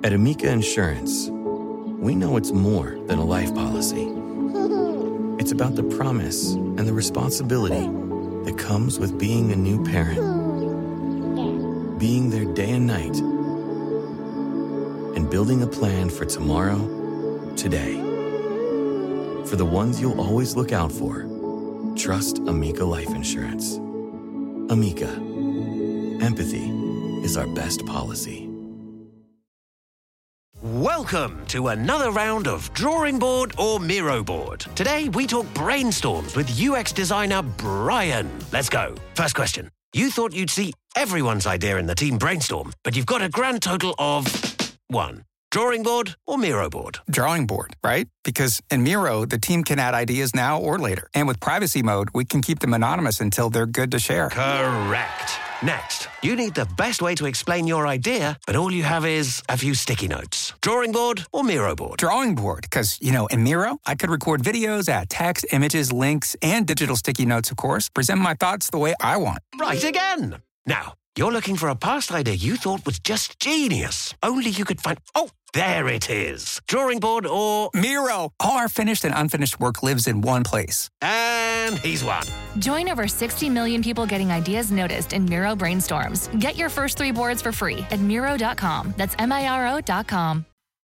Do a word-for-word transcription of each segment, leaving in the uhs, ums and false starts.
At Amica Insurance, we know it's more than a life policy. It's about the promise and the responsibility that comes with being a new parent. Being there day and night, and building a plan for tomorrow, today. For the ones you'll always look out for, trust Amica Life Insurance. Amica. Empathy is our best policy. Welcome to another round of Drawing Board or Miro Board. Today we talk brainstorms with U X designer Brian. Let's go. First question. You thought you'd see everyone's idea in the team brainstorm, but you've got a grand total of one. Drawing board or Miro board? Drawing board, right? Because in Miro, the team can add ideas now or later. And with privacy mode, we can keep them anonymous until they're good to share. Correct. Next, you need the best way to explain your idea, but all you have is a few sticky notes. Drawing board or Miro board? Drawing board, because, you know, in Miro, I could record videos, add text, images, links, and digital sticky notes, of course, present my thoughts the way I want. Right again. Now, you're looking for a past idea you thought was just genius. Only you could find... Oh, there it is. Drawing board or... Miro. All our finished and unfinished work lives in one place. And he's won. Join over sixty million people getting ideas noticed in Miro Brainstorms. Get your first three boards for free at Miro dot com. That's M I R O dot com.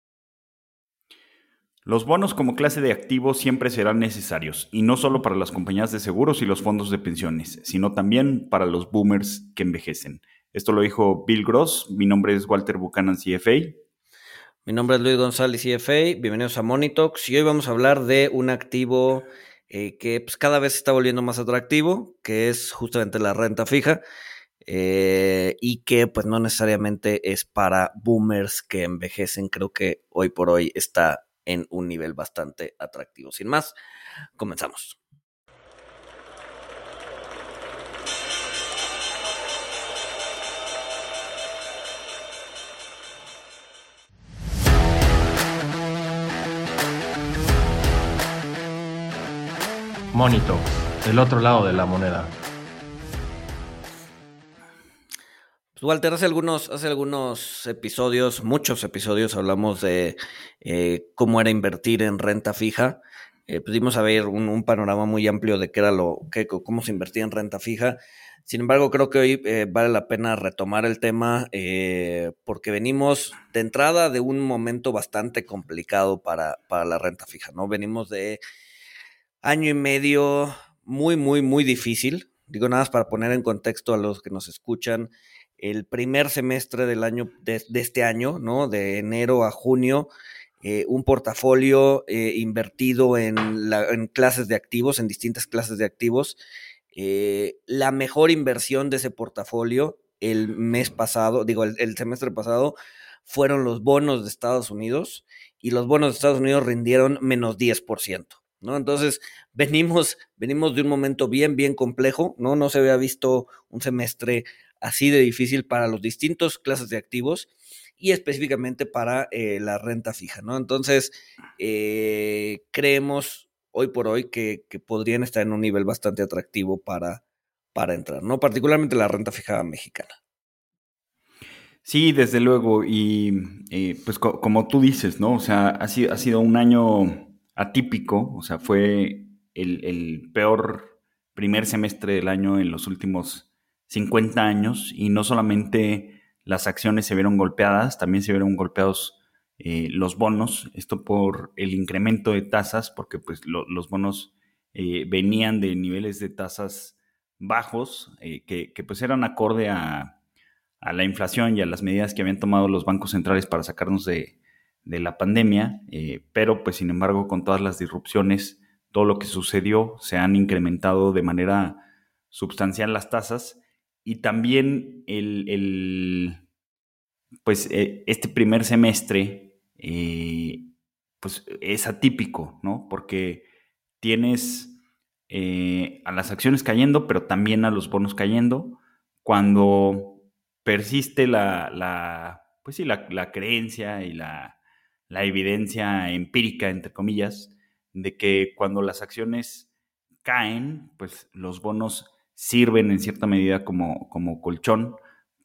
Los bonos como clase de activo siempre serán necesarios, y no solo para las compañías de seguros y los fondos de pensiones, sino también para los boomers que envejecen. Esto lo dijo Bill Gross. Mi nombre es Walter Buchanan, C F A. Mi nombre es Luis González, C F A. Bienvenidos a Money Talks. Y hoy vamos a hablar de un activo eh, que pues, cada vez se está volviendo más atractivo, que es justamente la renta fija, eh, y que pues no necesariamente es para boomers que envejecen. Creo que hoy por hoy está en un nivel bastante atractivo. Sin más, comenzamos. Money Talks, el otro lado de la moneda. Pues Walter, hace algunos, hace algunos episodios, muchos episodios, hablamos de eh, cómo era invertir en renta fija. Eh, pudimos ver un, un panorama muy amplio de qué era lo, qué, cómo se invertía en renta fija. Sin embargo, creo que hoy eh, vale la pena retomar el tema eh, porque venimos de entrada de un momento bastante complicado para, para la renta fija, ¿no? Venimos de año y medio muy, muy, muy difícil. Digo, nada más para poner en contexto a los que nos escuchan. El primer semestre del año de, de este año, ¿no? De enero a junio, eh, un portafolio eh, invertido en, la, en clases de activos, en distintas clases de activos. Eh, la mejor inversión de ese portafolio el mes pasado, digo, el, el semestre pasado, fueron los bonos de Estados Unidos, y los bonos de Estados Unidos rindieron menos diez por ciento. ¿No? Entonces, venimos, venimos de un momento bien, bien complejo, ¿no? No se había visto un semestre así de difícil para los distintos clases de activos y específicamente para eh, la renta fija, ¿no? Entonces, eh, creemos hoy por hoy que, que podrían estar en un nivel bastante atractivo para, para entrar, ¿no? Particularmente la renta fija mexicana. Sí, desde luego, y eh, pues co- como tú dices, ¿no? O sea, ha sido, ha sido un año atípico, o sea, fue el, el peor primer semestre del año en los últimos cincuenta años, y no solamente las acciones se vieron golpeadas, también se vieron golpeados eh, los bonos, esto por el incremento de tasas, porque pues lo, los bonos eh, venían de niveles de tasas bajos, eh, que, que pues eran acorde a, a la inflación y a las medidas que habían tomado los bancos centrales para sacarnos de de la pandemia, eh, pero pues sin embargo con todas las disrupciones, todo lo que sucedió, se han incrementado de manera sustancial las tasas, y también el, el pues eh, este primer semestre eh, pues es atípico, ¿no? Porque tienes eh, a las acciones cayendo, pero también a los bonos cayendo, cuando persiste la, la pues sí, la, la creencia y la la evidencia empírica, entre comillas, de que cuando las acciones caen, pues los bonos sirven en cierta medida como, como colchón,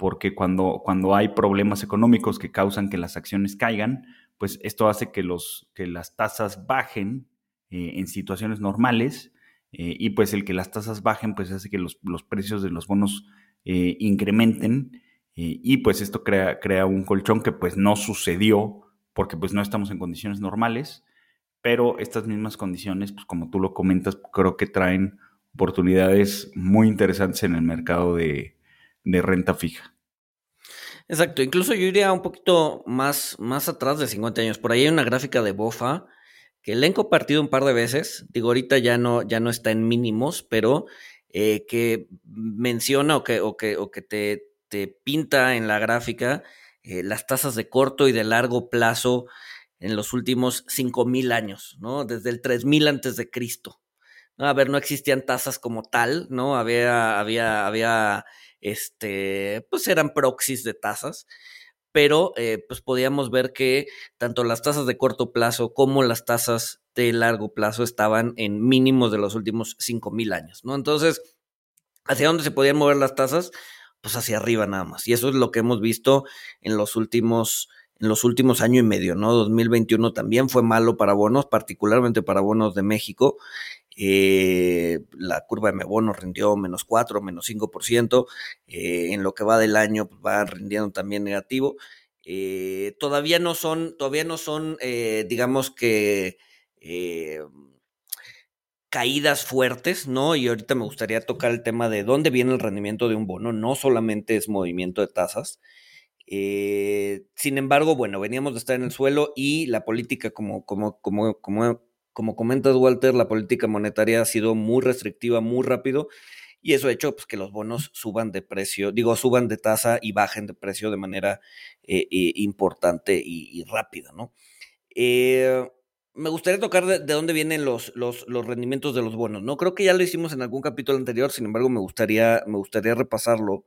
porque cuando, cuando hay problemas económicos que causan que las acciones caigan, pues esto hace que, los, que las tasas bajen eh, en situaciones normales, eh, y pues el que las tasas bajen pues hace que los, los precios de los bonos eh, incrementen, eh, y pues esto crea, crea un colchón que pues no sucedió porque pues no estamos en condiciones normales, pero estas mismas condiciones, pues como tú lo comentas, creo que traen oportunidades muy interesantes en el mercado de, de renta fija. Exacto, incluso yo iría un poquito más, más atrás de cincuenta años. Por ahí hay una gráfica de BofA que la he compartido un par de veces. Digo, ahorita ya no, ya no está en mínimos, pero eh, que menciona o que, o que, o que te, te pinta en la gráfica eh, las tasas de corto y de largo plazo en los últimos cinco mil años, ¿no? Desde el tres mil antes de Cristo. ¿No? A ver, no existían tasas como tal, ¿no? Había, había, había, este, pues eran proxies de tasas, pero eh, pues podíamos ver que tanto las tasas de corto plazo como las tasas de largo plazo estaban en mínimos de los últimos cinco mil años, ¿no? Entonces, ¿hacia dónde se podían mover las tasas? Pues hacia arriba nada más. Y eso es lo que hemos visto en los últimos, en los últimos año y medio, ¿no? dos mil veintiuno también fue malo para bonos, particularmente para bonos de México. Eh, la curva de Mebono rindió menos cuatro, menos cinco por ciento, eh, en lo que va del año pues, va rindiendo también negativo. Eh, todavía no son, todavía no son, eh, digamos que eh, caídas fuertes, ¿no? Y ahorita me gustaría tocar el tema de dónde viene el rendimiento de un bono, no solamente es movimiento de tasas. Eh, sin embargo, bueno, veníamos de estar en el suelo y la política, como, como, como, como Como comentas, Walter, la política monetaria ha sido muy restrictiva, muy rápido, y eso ha hecho pues, que los bonos suban de precio, digo, suban de tasa y bajen de precio de manera eh, eh, importante y, y rápida, ¿no? Eh, me gustaría tocar de, de dónde vienen los, los, los rendimientos de los bonos, ¿no? Creo que ya lo hicimos en algún capítulo anterior, sin embargo, me gustaría, me gustaría repasarlo.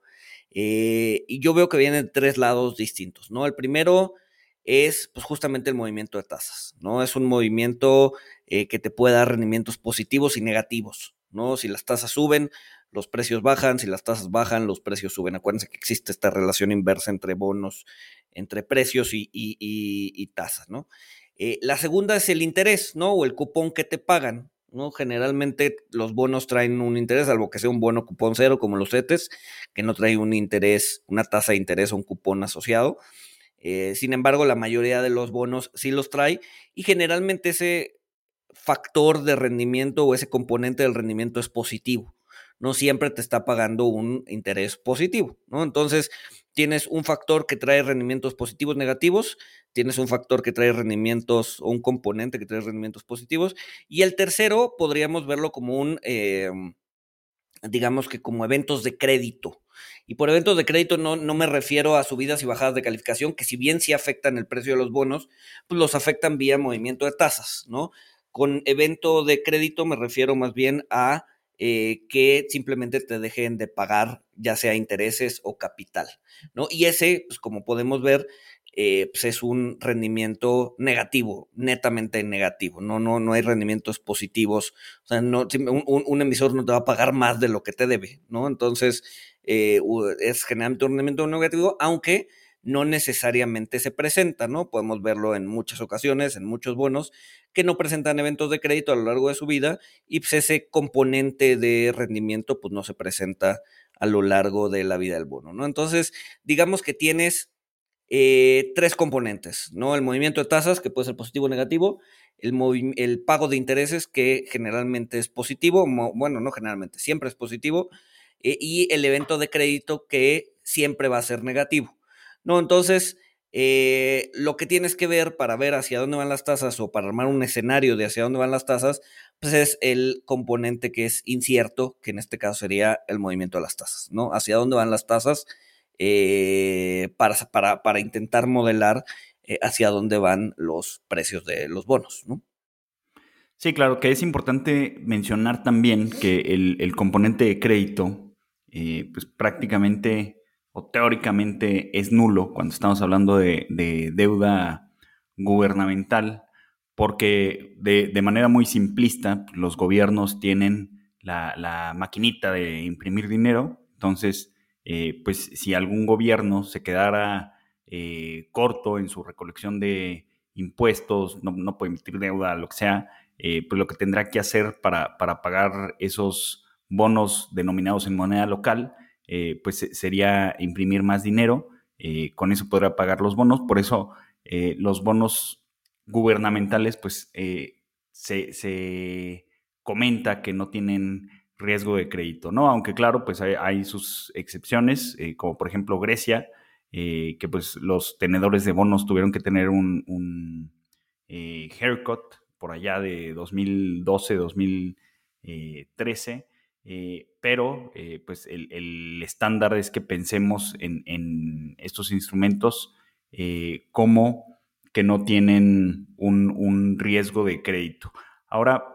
Eh, y yo veo que vienen tres lados distintos, ¿no? El primero es pues justamente el movimiento de tasas, ¿no? Es un movimiento eh, que te puede dar rendimientos positivos y negativos, ¿no? Si las tasas suben, los precios bajan, si las tasas bajan, los precios suben. Acuérdense que existe esta relación inversa entre bonos, entre precios y, y, y, y tasas, ¿no? Eh, la segunda es el interés, ¿no? O el cupón que te pagan, ¿no? Generalmente los bonos traen un interés, salvo que sea un bono cupón cero como los CETES, que no trae un interés, una tasa de interés o un cupón asociado. Eh, sin embargo, la mayoría de los bonos sí los trae y generalmente ese factor de rendimiento o ese componente del rendimiento es positivo. No siempre te está pagando un interés positivo, ¿no? Entonces, tienes un factor que trae rendimientos positivos, negativos, tienes un factor que trae rendimientos o un componente que trae rendimientos positivos, y el tercero podríamos verlo como un, eh, digamos que como eventos de crédito. Y por eventos de crédito no, no me refiero a subidas y bajadas de calificación, que si bien sí afectan el precio de los bonos, pues los afectan vía movimiento de tasas, ¿no? Con evento de crédito me refiero más bien a eh, que simplemente te dejen de pagar ya sea intereses o capital, ¿no? Y ese, pues como podemos ver, eh, pues es un rendimiento negativo, netamente negativo, no, no, no hay rendimientos positivos, o sea, no, un, un emisor no te va a pagar más de lo que te debe, ¿no? Entonces, eh, es generalmente un rendimiento negativo, aunque no necesariamente se presenta, ¿no? Podemos verlo en muchas ocasiones, en muchos bonos, que no presentan eventos de crédito a lo largo de su vida y pues ese componente de rendimiento pues no se presenta a lo largo de la vida del bono, ¿no? Entonces, digamos que tienes eh, tres componentes, ¿no? El movimiento de tasas, que puede ser positivo o negativo, el, movi- el pago de intereses, que generalmente es positivo, mo- bueno, no generalmente, siempre es positivo, eh, y el evento de crédito, que siempre va a ser negativo, ¿no? Entonces, eh, lo que tienes que ver para ver hacia dónde van las tasas o para armar un escenario de hacia dónde van las tasas, pues es el componente que es incierto, que en este caso sería el movimiento de las tasas, ¿no? Hacia dónde van las tasas eh, para, para, para intentar modelar eh, hacia dónde van los precios de los bonos, ¿no? Sí, claro, que es importante mencionar también que el, el componente de crédito, eh, pues prácticamente o teóricamente es nulo cuando estamos hablando de, de deuda gubernamental, porque de, de manera muy simplista los gobiernos tienen la, la maquinita de imprimir dinero, entonces eh, pues si algún gobierno se quedara eh, corto en su recolección de impuestos, no, no puede emitir deuda, lo que sea, eh, pues lo que tendrá que hacer para, para pagar esos bonos denominados en moneda local, eh, pues sería imprimir más dinero, eh, con eso podrá pagar los bonos. Por eso eh, los bonos gubernamentales, pues eh, se, se comenta que no tienen riesgo de crédito, ¿no? Aunque claro, pues hay, hay sus excepciones, eh, como por ejemplo Grecia, eh, que pues los tenedores de bonos tuvieron que tener un, un eh, haircut por allá de dos mil doce, dos mil trece, eh, pero eh, pues el, el estándar es que pensemos en, en estos instrumentos eh, como que no tienen un, un riesgo de crédito. Ahora,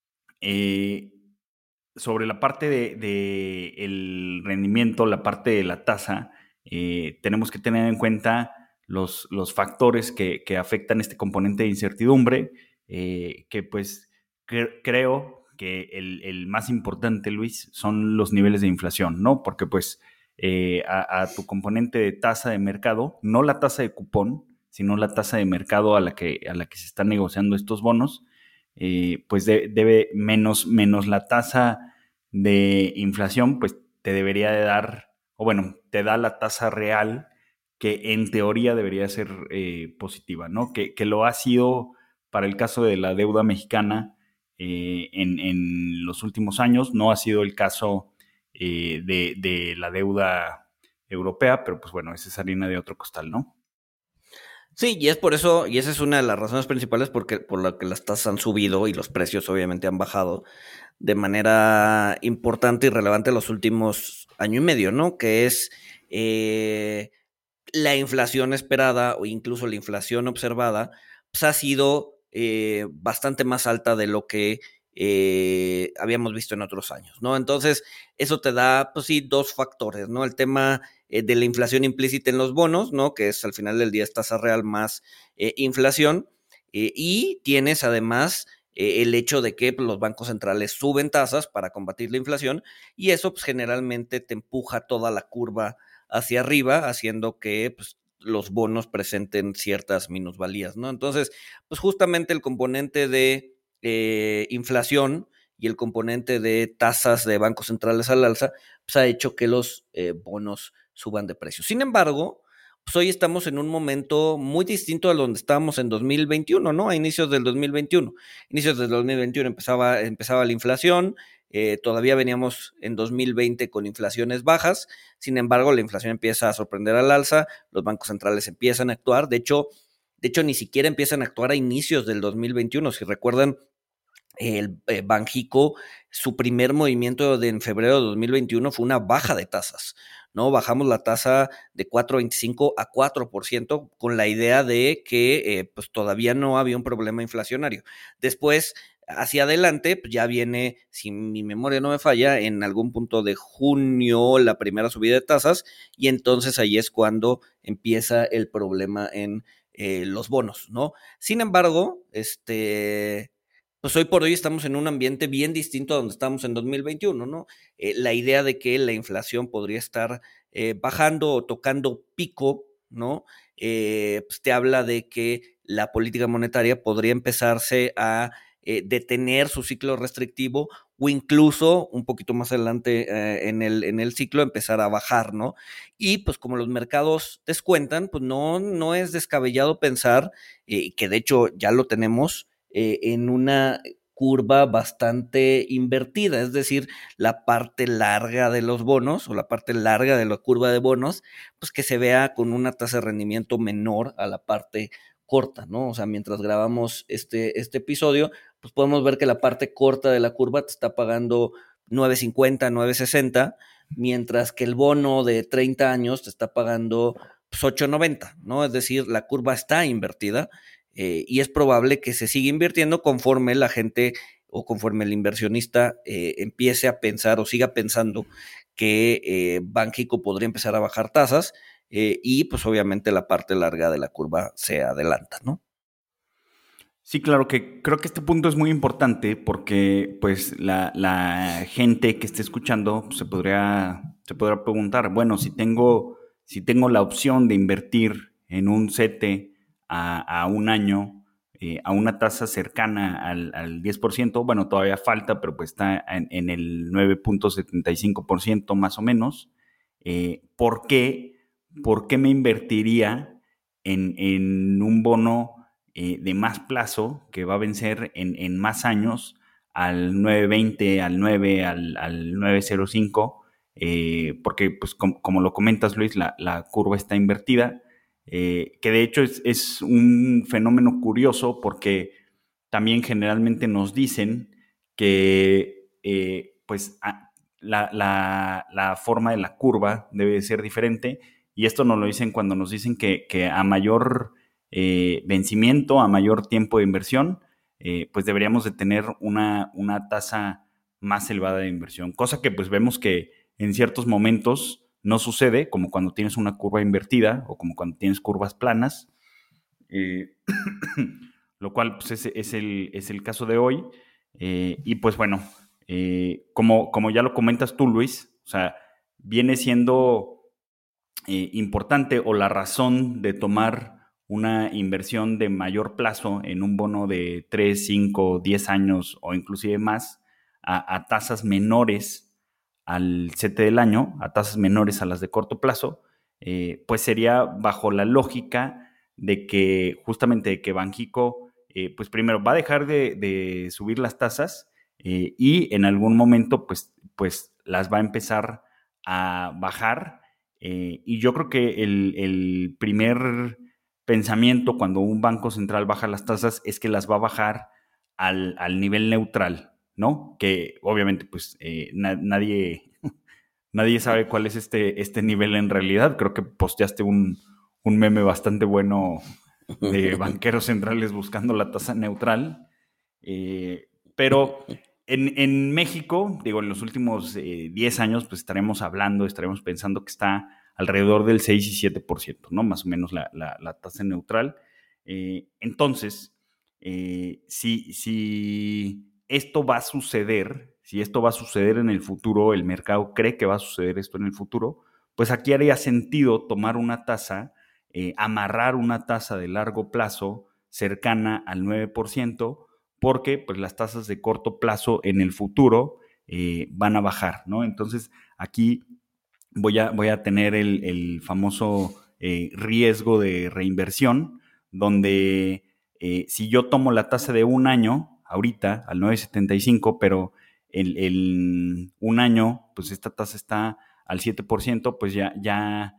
eh, sobre la parte de, de el rendimiento, la parte de la tasa, eh, tenemos que tener en cuenta los, los factores que, que afectan este componente de incertidumbre, eh, que pues cre- creo que el, el más importante, Luis, son los niveles de inflación, ¿no? Porque pues eh, a, a tu componente de tasa de mercado, no la tasa de cupón, sino la tasa de mercado a la que, a la que se están negociando estos bonos, eh, pues de, debe menos, menos la tasa de inflación, pues te debería de dar, o bueno, te da la tasa real que en teoría debería ser eh, positiva, ¿no? Que, que lo ha sido para el caso de la deuda mexicana eh, en, en los últimos años, no ha sido el caso eh, de, de la deuda europea, pero pues bueno, esa es harina de otro costal, ¿no? Sí, y es por eso, y esa es una de las razones principales porque, por la que las tasas han subido y los precios obviamente han bajado de manera importante y relevante los últimos año y medio, ¿no? Que es eh, la inflación esperada o incluso la inflación observada, pues ha sido eh, bastante más alta de lo que eh, habíamos visto en otros años, ¿no? Entonces, eso te da, pues sí, dos factores, ¿no? El tema eh, de la inflación implícita en los bonos, ¿no? Que es al final del día es tasa real más eh, inflación, eh, y tienes además eh, el hecho de que pues, los bancos centrales suben tasas para combatir la inflación y eso pues generalmente te empuja toda la curva hacia arriba, haciendo que pues, los bonos presenten ciertas minusvalías, ¿no? Entonces, pues justamente el componente de eh, inflación y el componente de tasas de bancos centrales al alza, pues ha hecho que los eh, bonos suban de precio. Sin embargo, pues hoy estamos en un momento muy distinto a donde estábamos en dos mil veintiuno, ¿no? A inicios del dos mil veintiuno. Inicios del dos mil veintiuno empezaba, empezaba la inflación, eh, todavía veníamos en dos mil veinte con inflaciones bajas, sin embargo, la inflación empieza a sorprender al alza, los bancos centrales empiezan a actuar, de hecho, de hecho ni siquiera empiezan a actuar a inicios del dos mil veintiuno, si recuerdan, el eh, Banxico, su primer movimiento de en febrero de dos mil veintiuno fue una baja de tasas, ¿no? Bajamos la tasa de cuatro punto veinticinco a cuatro por ciento con la idea de que eh, pues todavía no había un problema inflacionario. Después, hacia adelante, pues ya viene, si mi memoria no me falla, en algún punto de junio la primera subida de tasas y entonces ahí es cuando empieza el problema en eh, los bonos, ¿no? Sin embargo, este... pues hoy por hoy estamos en un ambiente bien distinto a donde estábamos en dos mil veintiuno, ¿no? Eh, la idea de que la inflación podría estar eh, bajando o tocando pico, ¿no? Eh, pues te habla de que la política monetaria podría empezarse a eh, detener su ciclo restrictivo o incluso un poquito más adelante eh, en, el, en el ciclo empezar a bajar, ¿no? Y pues como los mercados descuentan, pues no, no es descabellado pensar, eh, que de hecho ya lo tenemos, Eh, en una curva bastante invertida, es decir, la parte larga de los bonos o la parte larga de la curva de bonos, pues que se vea con una tasa de rendimiento menor a la parte corta, ¿no? O sea, mientras grabamos este, este episodio, pues podemos ver que la parte corta de la curva te está pagando nueve cincuenta, nueve sesenta, mientras que el bono de treinta años te está pagando pues, ocho noventa, ¿no? Es decir, la curva está invertida. Eh, y es probable que se siga invirtiendo conforme la gente o conforme el inversionista eh, empiece a pensar o siga pensando que eh, Banxico podría empezar a bajar tasas eh, y pues obviamente la parte larga de la curva se adelanta, ¿no? Sí, claro que creo que este punto es muy importante porque pues la, la gente que esté escuchando pues, se podría, se podrá preguntar, bueno, si tengo, si tengo la opción de invertir en un C E T E a, a un año, eh, a una tasa cercana al, al diez por ciento, bueno, todavía falta, pero pues está en, en el nueve punto setenta y cinco por ciento más o menos, eh, ¿por qué, ¿por qué me invertiría en, en un bono eh, de más plazo que va a vencer en, en más años al nueve veinte, al nueve, al, al nueve cero cinco? Eh, porque pues com, como lo comentas, Luis, la, la curva está invertida, eh, que de hecho es, es un fenómeno curioso porque también generalmente nos dicen que eh, pues a, la, la, la forma de la curva debe ser diferente, y esto nos lo dicen cuando nos dicen que, que a mayor eh, vencimiento, a mayor tiempo de inversión, eh, pues deberíamos de tener una, una tasa más elevada de inversión, cosa que pues vemos que en ciertos momentos no sucede, como cuando tienes una curva invertida o como cuando tienes curvas planas, eh, lo cual pues, es, es, el, es el caso de hoy. Eh, y pues bueno, eh, como, como ya lo comentas tú, Luis, o sea, viene siendo eh, importante o la razón de tomar una inversión de mayor plazo en un bono de tres, cinco, diez años o inclusive más a, a tasas menores al C E T E del año, a tasas menores a las de corto plazo, eh, pues sería bajo la lógica de que justamente de que Banxico, eh, pues primero va a dejar de, de subir las tasas eh, y en algún momento pues, pues las va a empezar a bajar, eh, y yo creo que el, el primer pensamiento cuando un banco central baja las tasas es que las va a bajar al, al nivel neutral, ¿no? Que obviamente pues eh, na nadie, nadie sabe cuál es este, este nivel en realidad. Creo que posteaste un, un meme bastante bueno de banqueros centrales buscando la tasa neutral, eh, pero en, en México, digo, en los últimos eh, diez años, pues estaremos hablando, estaremos pensando que está alrededor del seis y siete por ciento, ¿no? Más o menos la, la, la tasa neutral. Eh, entonces, eh, si, si esto va a suceder, si esto va a suceder en el futuro, el mercado cree que va a suceder esto en el futuro, pues aquí haría sentido tomar una tasa, eh, amarrar una tasa de largo plazo cercana al nueve por ciento, porque pues, las tasas de corto plazo en el futuro eh, van a bajar, ¿no? Entonces, aquí voy a, voy a tener el, el famoso eh, riesgo de reinversión, donde eh, si yo tomo la tasa de un año, ahorita, al nueve setenta y cinco, pero el, el un año, pues esta tasa está al siete por ciento, pues ya, ya,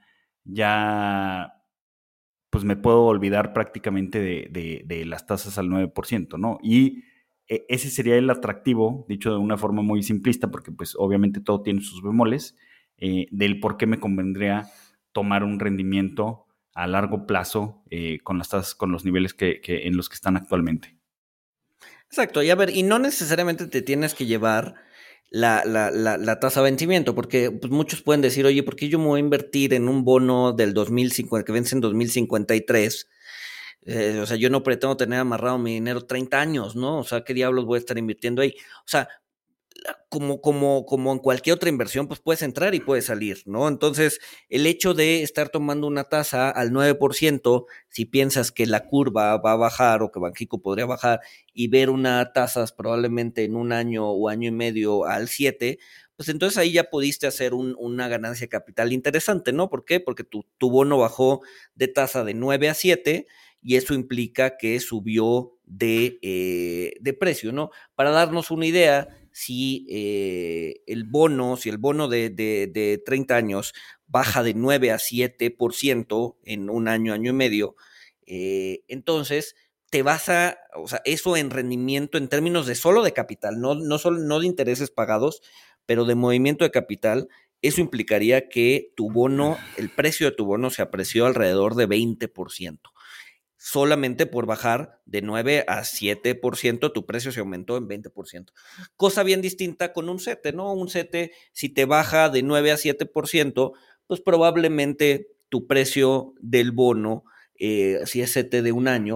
ya pues me puedo olvidar prácticamente de, de, de las tasas al nueve por ciento, ¿no? Y eh, ese sería el atractivo, dicho de una forma muy simplista, porque pues obviamente todo tiene sus bemoles, eh, del por qué me convendría tomar un rendimiento a largo plazo eh, con las tasas, con los niveles que, que en los que están actualmente. Exacto, y a ver, y no necesariamente te tienes que llevar la, la, la, la tasa de vencimiento, porque pues, muchos pueden decir, oye, ¿por qué yo me voy a invertir en un bono del dos mil cincuenta, que vence en dos mil cincuenta y tres? Eh, o sea, yo no pretendo tener amarrado mi dinero treinta años, ¿no? O sea, ¿qué diablos voy a estar invirtiendo ahí? O sea, como, como, como en cualquier otra inversión, pues puedes entrar y puedes salir, ¿no? Entonces, el hecho de estar tomando una tasa al nueve por ciento, si piensas que la curva va a bajar o que Banxico podría bajar, y ver una tasa probablemente en un año o año y medio al siete, pues entonces ahí ya pudiste hacer un, una ganancia de capital interesante, ¿no? ¿Por qué? Porque tu, tu bono bajó de tasa de nueve a siete y eso implica que subió de, eh, de precio, ¿no? Para darnos una idea, si eh, el bono, si el bono de, de, de treinta años baja de nueve a siete por ciento en un año, año y medio, eh, entonces te vas a, o sea, eso en rendimiento en términos de solo de capital, no, no, solo, no de intereses pagados, pero de movimiento de capital, eso implicaría que tu bono, el precio de tu bono se apreció alrededor de veinte por ciento. Solamente por bajar de nueve a siete por ciento, tu precio se aumentó en veinte por ciento. Cosa bien distinta con un C E T E, ¿no? Un C E T E, si te baja de nueve a siete por ciento, pues probablemente tu precio del bono, eh, si es C E T E de un año,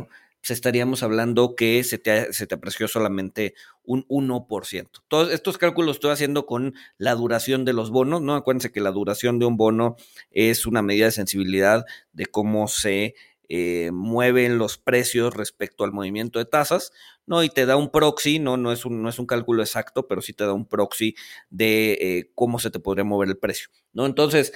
pues estaríamos hablando que se te, se te apreció solamente un uno por ciento. Todos estos cálculos los estoy haciendo con la duración de los bonos, ¿no? Acuérdense que la duración de un bono es una medida de sensibilidad de cómo se eh, mueven los precios respecto al movimiento de tasas, ¿no? Y te da un proxy, ¿no? No es un, no es un cálculo exacto, pero sí te da un proxy de eh, cómo se te podría mover el precio, ¿no? Entonces,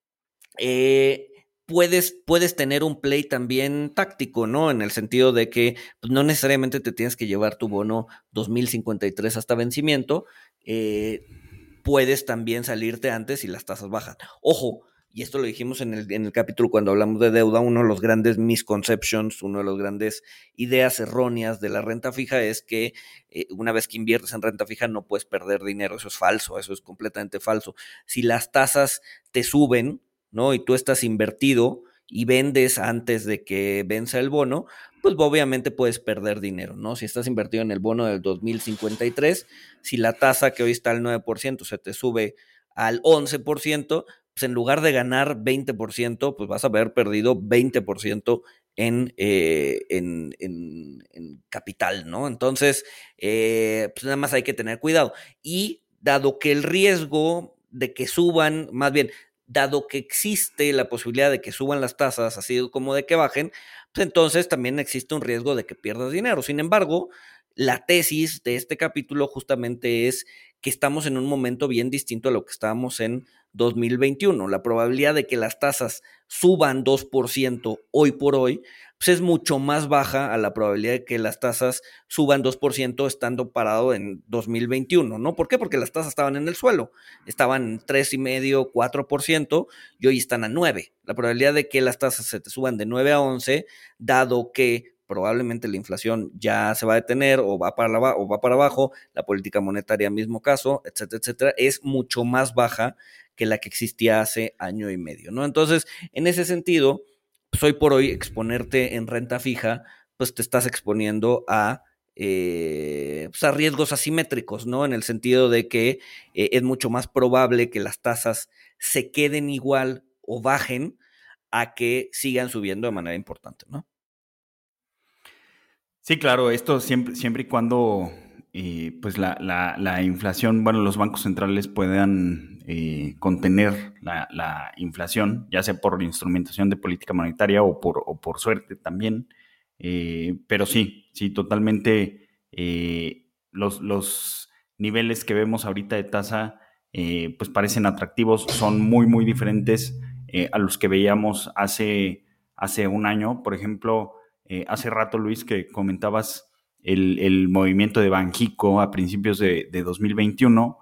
eh, Puedes, puedes tener un play también táctico, ¿no? En el sentido de que pues, no necesariamente te tienes que llevar tu bono dos mil cincuenta y tres hasta vencimiento. Eh, puedes también salirte antes si las tasas bajan. Ojo, y esto lo dijimos en el, en el capítulo cuando hablamos de deuda, uno de los grandes misconceptions, uno de los grandes ideas erróneas de la renta fija es que eh, una vez que inviertes en renta fija no puedes perder dinero. Eso es falso, eso es completamente falso. Si las tasas te suben, ¿no? Y tú estás invertido y vendes antes de que venza el bono, pues obviamente puedes perder dinero, ¿no? Si estás invertido en el bono del dos mil cincuenta y tres, si la tasa que hoy está al nueve por ciento se te sube al once por ciento, pues en lugar de ganar veinte por ciento, pues vas a haber perdido veinte por ciento en, eh, en, en, en capital, ¿no? Entonces, eh, pues nada más hay que tener cuidado. Y dado que el riesgo de que suban, más bien, dado que existe la posibilidad de que suban las tasas, así como de que bajen, pues entonces también existe un riesgo de que pierdas dinero. Sin embargo, la tesis de este capítulo justamente es que estamos en un momento bien distinto a lo que estábamos en dos mil veintiuno. La probabilidad de que las tasas suban dos por ciento hoy por hoy, pues es mucho más baja a la probabilidad de que las tasas suban dos por ciento estando parado en dos mil veintiuno, ¿no? ¿Por qué? Porque las tasas estaban en el suelo, estaban en tres coma cinco, cuatro por ciento y hoy están a nueve. La probabilidad de que las tasas se te suban de nueve a once, dado que probablemente la inflación ya se va a detener o va para, la, o va para abajo, la política monetaria mismo caso, etcétera, etcétera, es mucho más baja que la que existía hace año y medio, ¿no? Entonces, en ese sentido, pues hoy por hoy exponerte en renta fija, pues te estás exponiendo a, eh, pues a riesgos asimétricos, ¿no? En el sentido de que eh, es mucho más probable que las tasas se queden igual o bajen a que sigan subiendo de manera importante, ¿no? Sí, claro, esto siempre, siempre y cuando eh, pues la, la, la inflación, bueno, los bancos centrales puedan eh, contener la, la inflación, ya sea por instrumentación de política monetaria o por, o por suerte también. Eh, pero sí, sí, totalmente eh, los, los niveles que vemos ahorita de tasa eh, pues parecen atractivos, son muy, muy diferentes eh, a los que veíamos hace, hace un año. Por ejemplo, Eh, hace rato, Luis, que comentabas el, el movimiento de Banxico a principios de, de dos mil veintiuno.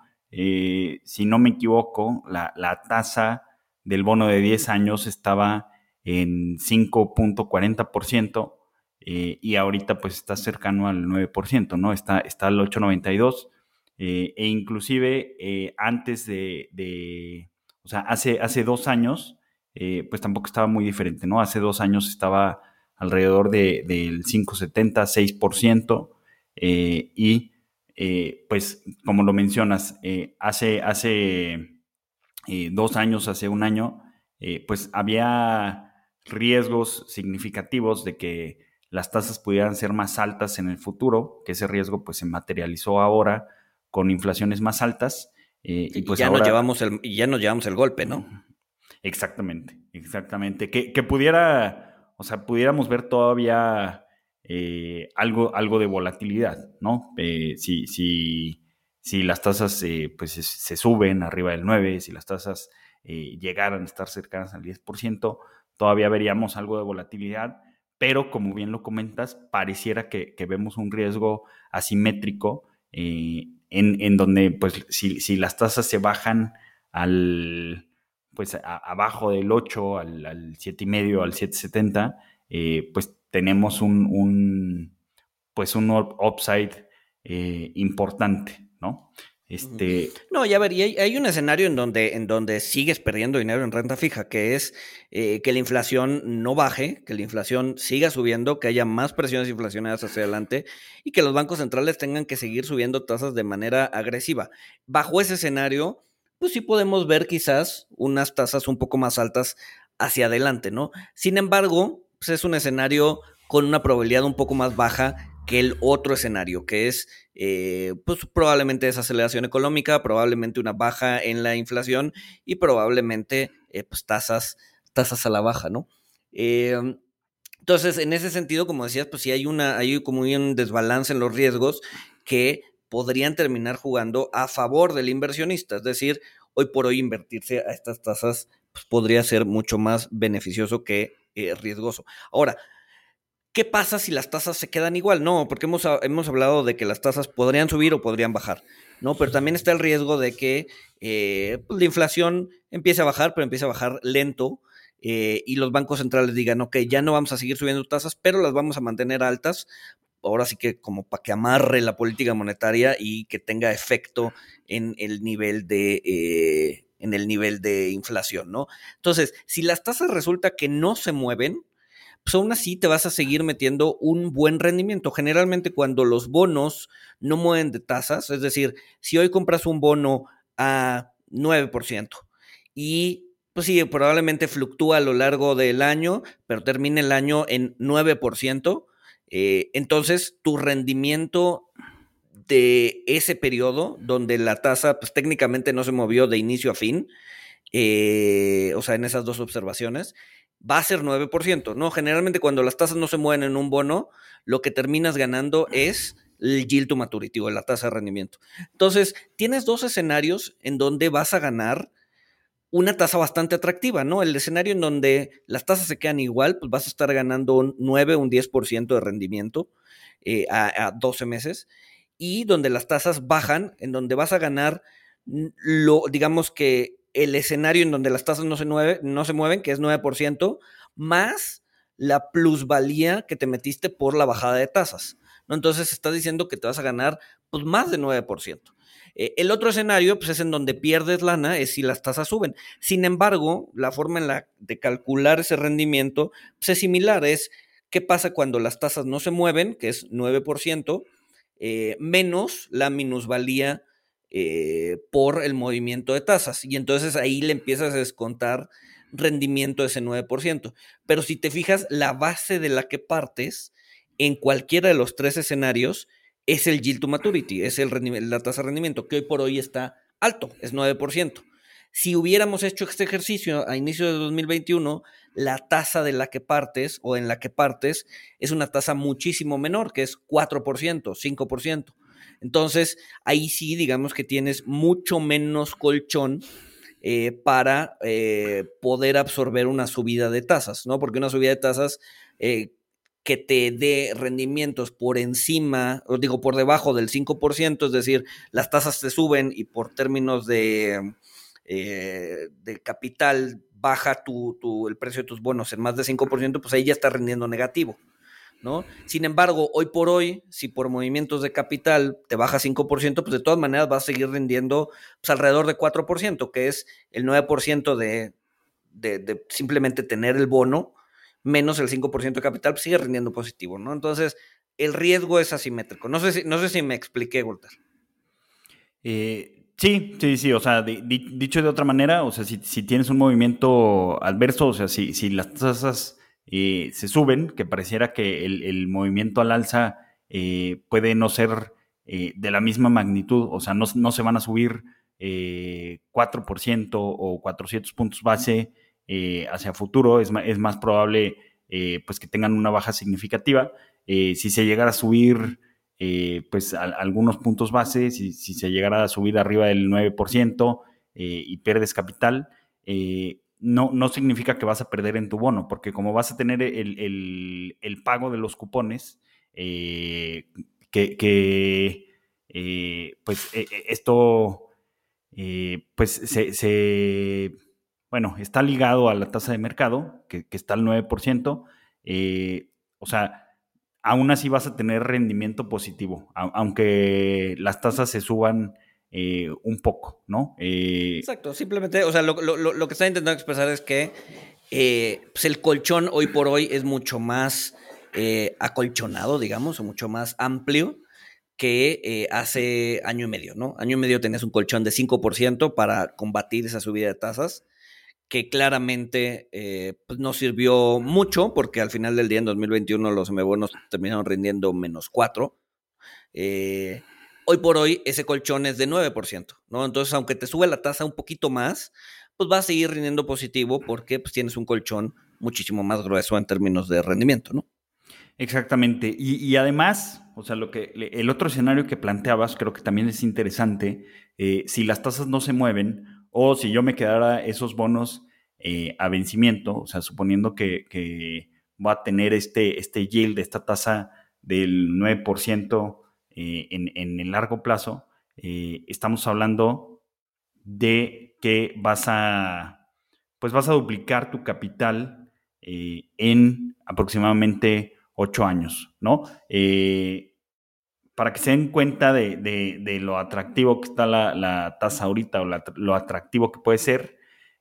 Eh, si no me equivoco, la, la tasa del bono de diez años estaba en cinco punto cuarenta por ciento eh, y ahorita pues está cercano al nueve por ciento, ¿no? Está, está al ocho punto noventa y dos por ciento eh, e inclusive eh, antes de, de, o sea, hace, hace dos años, eh, pues tampoco estaba muy diferente, ¿no? Hace dos años estaba alrededor de, del cinco punto setenta, seis por ciento, eh, y eh, pues como lo mencionas, eh, hace, hace eh, dos años, hace un año, eh, pues había riesgos significativos de que las tasas pudieran ser más altas en el futuro, que ese riesgo pues se materializó ahora con inflaciones más altas. Eh, y pues ya, ahora, nos llevamos el, ya nos llevamos el golpe, ¿no? Exactamente, exactamente. Que, que pudiera... O sea, pudiéramos ver todavía eh, algo, algo de volatilidad, ¿no? Eh, si, si, si las tasas eh, pues, se, se suben arriba del nueve, si las tasas eh, llegaran a estar cercanas al diez por ciento, todavía veríamos algo de volatilidad, pero como bien lo comentas, pareciera que, que vemos un riesgo asimétrico eh, en, en donde pues, si, si las tasas se bajan al... pues a, abajo del ocho, al, al siete y medio, al siete setenta, eh, pues tenemos un, un pues un upside eh, importante, ¿no? Este... No, ya ver, y hay, hay un escenario en donde, en donde sigues perdiendo dinero en renta fija, que es eh, que la inflación no baje, que la inflación siga subiendo, que haya más presiones inflacionarias hacia adelante y que los bancos centrales tengan que seguir subiendo tasas de manera agresiva. Bajo ese escenario, pues sí podemos ver quizás unas tasas un poco más altas hacia adelante, ¿no? Sin embargo, pues es un escenario con una probabilidad un poco más baja que el otro escenario, que es eh, pues probablemente desaceleración económica, probablemente una baja en la inflación y probablemente eh, pues tasas, tasas a la baja, ¿no? Eh, entonces, en ese sentido, como decías, pues sí hay, una, hay como un desbalance en los riesgos que podrían terminar jugando a favor del inversionista, es decir, hoy por hoy invertirse a estas tasas pues, podría ser mucho más beneficioso que eh, riesgoso. Ahora, ¿qué pasa si las tasas se quedan igual? No, porque hemos, hemos hablado de que las tasas podrían subir o podrían bajar, ¿no? Pero también está el riesgo de que eh, pues la inflación empiece a bajar, pero empiece a bajar lento eh, y los bancos centrales digan, ok, ya no vamos a seguir subiendo tasas, pero las vamos a mantener altas, ahora sí que como para que amarre la política monetaria y que tenga efecto en el nivel de... Eh, en el nivel de inflación, ¿no? Entonces, si las tasas resulta que no se mueven, pues aún así te vas a seguir metiendo un buen rendimiento. Generalmente cuando los bonos no mueven de tasas, es decir, si hoy compras un bono a nueve por ciento y pues sí, probablemente fluctúa a lo largo del año, pero termina el año en nueve por ciento, eh, entonces tu rendimiento de ese periodo donde la tasa pues técnicamente no se movió de inicio a fin, eh, o sea, en esas dos observaciones, va a ser nueve por ciento, ¿no? Generalmente cuando las tasas no se mueven en un bono, lo que terminas ganando es el yield to maturity o la tasa de rendimiento. Entonces, tienes dos escenarios en donde vas a ganar una tasa bastante atractiva, ¿no? El escenario en donde las tasas se quedan igual, pues vas a estar ganando un nueve, un diez por ciento de rendimiento eh, a, a doce meses, y donde las tasas bajan, en donde vas a ganar, lo, digamos que el escenario en donde las tasas no se, mueve, no se mueven, que es nueve por ciento, más la plusvalía que te metiste por la bajada de tasas, ¿no? Entonces estás diciendo que te vas a ganar pues, más de nueve por ciento. Eh, el otro escenario pues, es en donde pierdes lana, es si las tasas suben. Sin embargo, la forma en la de calcular ese rendimiento pues, es similar, es qué pasa cuando las tasas no se mueven, que es nueve por ciento, eh, menos la minusvalía eh, por el movimiento de tasas. Y entonces ahí le empiezas a descontar rendimiento de ese nueve por ciento. Pero si te fijas, la base de la que partes en cualquiera de los tres escenarios es el yield to maturity, es el la tasa de rendimiento, que hoy por hoy está alto, es nueve por ciento. Si hubiéramos hecho este ejercicio a inicio de dos mil veintiuno, la tasa de la que partes o en la que partes es una tasa muchísimo menor, que es cuatro por ciento, cinco por ciento. Entonces, ahí sí, digamos que tienes mucho menos colchón eh, para eh, poder absorber una subida de tasas, ¿no? Porque una subida de tasas eh, que te dé rendimientos por encima, os digo, por debajo del cinco por ciento, es decir, las tasas te suben y por términos de, eh, de capital baja tu, tu, el precio de tus bonos en más de cinco por ciento, pues ahí ya está rindiendo negativo, ¿no? Sin embargo, hoy por hoy, si por movimientos de capital te baja cinco por ciento, pues de todas maneras vas a seguir rindiendo pues, alrededor de cuatro por ciento, que es el nueve por ciento de, de, de simplemente tener el bono, menos el cinco por ciento de capital, pues sigue rindiendo positivo, ¿no? Entonces, el riesgo es asimétrico. No sé si, no sé si me expliqué, Walter. Eh, sí, sí, sí. O sea, di, di, dicho de otra manera, o sea, si, si tienes un movimiento adverso, o sea, si, si las tasas eh, se suben, que pareciera que el, el movimiento al alza eh, puede no ser eh, de la misma magnitud, o sea, no, no se van a subir eh, cuatro por ciento o cuatrocientos puntos base eh, hacia futuro, es, es más probable eh, pues que tengan una baja significativa. Eh, si se llegara a subir eh, pues a, a algunos puntos base, si, si se llegara a subir arriba del nueve por ciento eh, y pierdes capital, eh, no, no significa que vas a perder en tu bono, porque como vas a tener el, el, el pago de los cupones, eh, que, que eh, pues eh, esto eh, pues se, se bueno, está ligado a la tasa de mercado, que, que está al nueve por ciento, eh, o sea, aún así vas a tener rendimiento positivo, a, aunque las tasas se suban eh, un poco, ¿no? Eh, Exacto, simplemente, o sea, lo, lo, lo que está intentando expresar es que eh, pues el colchón hoy por hoy es mucho más eh, acolchonado, digamos, o mucho más amplio que eh, hace año y medio, ¿no? Año y medio tenías un colchón de cinco por ciento para combatir esa subida de tasas, que claramente eh, pues no sirvió mucho, porque al final del día en dos mil veintiuno los semebonos terminaron rindiendo menos cuatro. Eh, hoy por hoy ese colchón es de nueve por ciento, ¿no? Entonces, aunque te sube la tasa un poquito más, pues va a seguir rindiendo positivo porque pues, tienes un colchón muchísimo más grueso en términos de rendimiento, ¿no? Exactamente. Y, y además, o sea, lo que el otro escenario que planteabas creo que también es interesante. Eh, si las tasas no se mueven o si yo me quedara esos bonos eh, a vencimiento, o sea, suponiendo que, que va a tener este, este yield, esta tasa del nueve por ciento eh, en, en el largo plazo, eh, estamos hablando de que vas a, pues vas a duplicar tu capital eh, en aproximadamente ocho años, ¿no? Eh, para que se den cuenta de, de, de lo atractivo que está la, la tasa ahorita o la, lo atractivo que puede ser,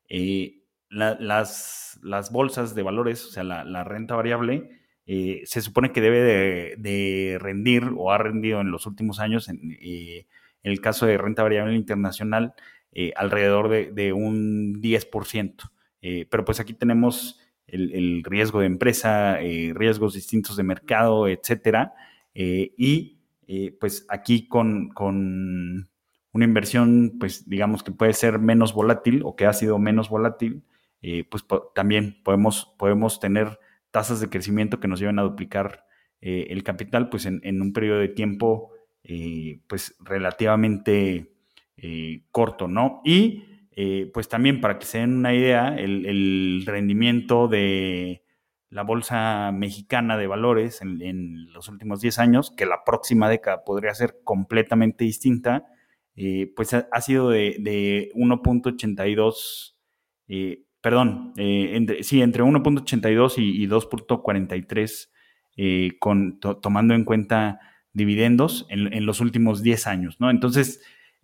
eh, la, las, las bolsas de valores, o sea, la, la renta variable, eh, se supone que debe de, de rendir o ha rendido en los últimos años, en, eh, en el caso de renta variable internacional, eh, alrededor de, de un diez por ciento. Eh, pero pues aquí tenemos el, el riesgo de empresa, eh, riesgos distintos de mercado, etcétera, eh, y eh, pues aquí con, con una inversión, pues digamos que puede ser menos volátil o que ha sido menos volátil, eh, pues po- también podemos, podemos tener tasas de crecimiento que nos lleven a duplicar eh, el capital, pues en, en un periodo de tiempo eh, pues relativamente eh, corto, ¿no? Y eh, pues también para que se den una idea, el, el rendimiento de la bolsa mexicana de valores en, en los últimos diez años, que la próxima década podría ser completamente distinta, eh, pues ha, ha sido de, de uno punto ochenta y dos, eh, perdón, eh, entre, sí, entre uno punto ochenta y dos y, y dos punto cuarenta y tres, eh, con, to, tomando en cuenta dividendos en, en los últimos diez años, ¿no? Entonces,